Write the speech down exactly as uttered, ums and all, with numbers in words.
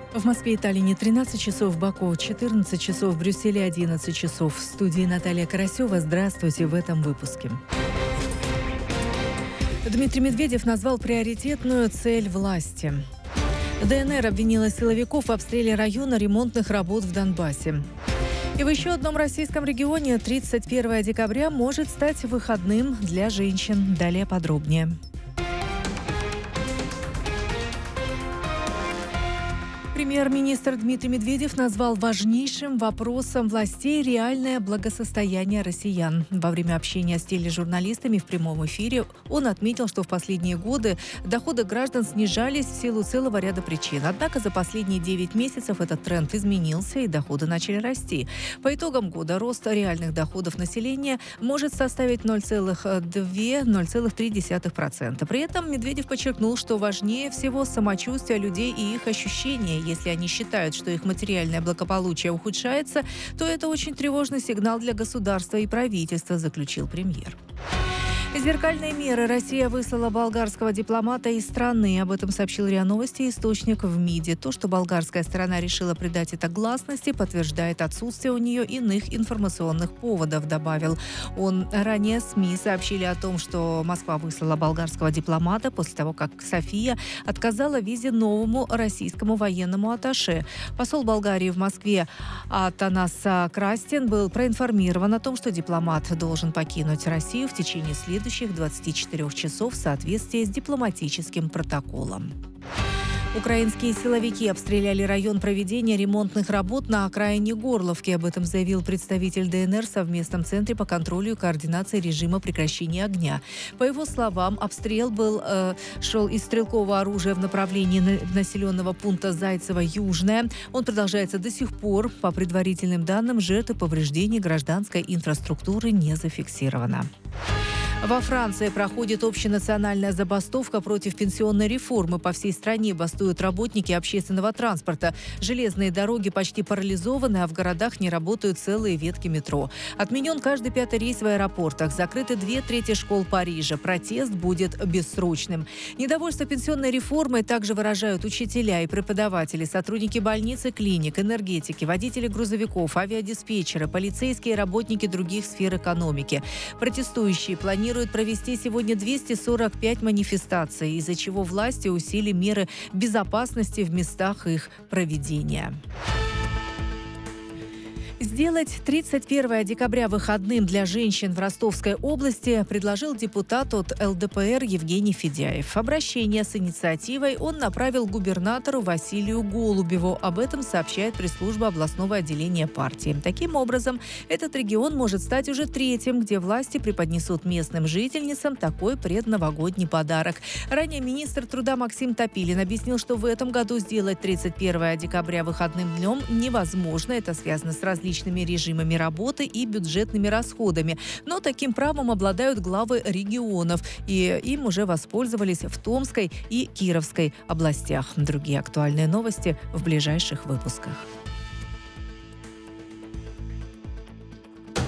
В Москве и Таллине тринадцать часов, в Баку четырнадцать часов, в Брюсселе одиннадцать часов. В студии Наталья Карасева. Здравствуйте в этом выпуске. Дмитрий Медведев назвал приоритетную цель власти. ДНР обвинила силовиков в обстреле района ремонтных работ в Донбассе. И в еще одном российском регионе тридцать первое декабря может стать выходным для женщин. Далее подробнее. Премьер-министр Дмитрий Медведев назвал важнейшим вопросом властей реальное благосостояние россиян. Во время общения с тележурналистами в прямом эфире он отметил, что в последние годы доходы граждан снижались в силу целого ряда причин. Однако за последние девять месяцев этот тренд изменился и доходы начали расти. По итогам года рост реальных доходов населения может составить ноль целых две - ноль целых три десятых процента. При этом Медведев подчеркнул, что важнее всего самочувствие людей и их ощущения. Если они считают, что их материальное благополучие ухудшается, то это очень тревожный сигнал для государства и правительства, заключил премьер. Зеркальные меры Россия выслала болгарского дипломата из страны. Об этом сообщил РИА Новости источник в МИДе. То, что болгарская сторона решила придать это гласности, подтверждает отсутствие у нее иных информационных поводов, добавил он. Ранее СМИ сообщили о том, что Москва выслала болгарского дипломата после того, как София отказала в визе новому российскому военному атташе. Посол Болгарии в Москве Атанас Крастин был проинформирован о том, что дипломат должен покинуть Россию в течение следующих следующих двадцати четырёх часов в соответствии с дипломатическим протоколом. Украинские силовики обстреляли район проведения ремонтных работ на окраине Горловки. Об этом заявил представитель ДНР в совместном центре по контролю и координации режима прекращения огня. По его словам, обстрел был, э, шел из стрелкового оружия в направлении населенного пункта Зайцево-Южное. Он продолжается до сих пор. По предварительным данным, жертв и повреждений гражданской инфраструктуры не зафиксировано. Во Франции проходит общенациональная забастовка против пенсионной реформы. По всей стране бастуют работники общественного транспорта. Железные дороги почти парализованы, а в городах не работают целые ветки метро. Отменен каждый пятый рейс в аэропортах. Закрыты две трети школ Парижа. Протест будет бессрочным. Недовольство пенсионной реформой также выражают учителя и преподаватели, сотрудники больниц и клиник, энергетики, водители грузовиков, авиадиспетчеры, полицейские и работники других сфер экономики. Протестующие планируют Планируют провести сегодня двести сорок пять манифестаций, из-за чего власти усилили меры безопасности в местах их проведения. Сделать тридцать первое декабря выходным для женщин в Ростовской области предложил депутат от эл дэ пэ эр Евгений Федяев. Обращение с инициативой он направил губернатору Василию Голубеву. Об этом сообщает пресс-служба областного отделения партии. Таким образом, этот регион может стать уже третьим, где власти преподнесут местным жительницам такой предновогодний подарок. Ранее министр труда Максим Топилин объяснил, что в этом году сделать тридцать первое декабря выходным днем невозможно. Это связано с различными различными режимами работы и бюджетными расходами. Но таким правом обладают главы регионов, и им уже воспользовались в Томской и Кировской областях. Другие актуальные новости в ближайших выпусках.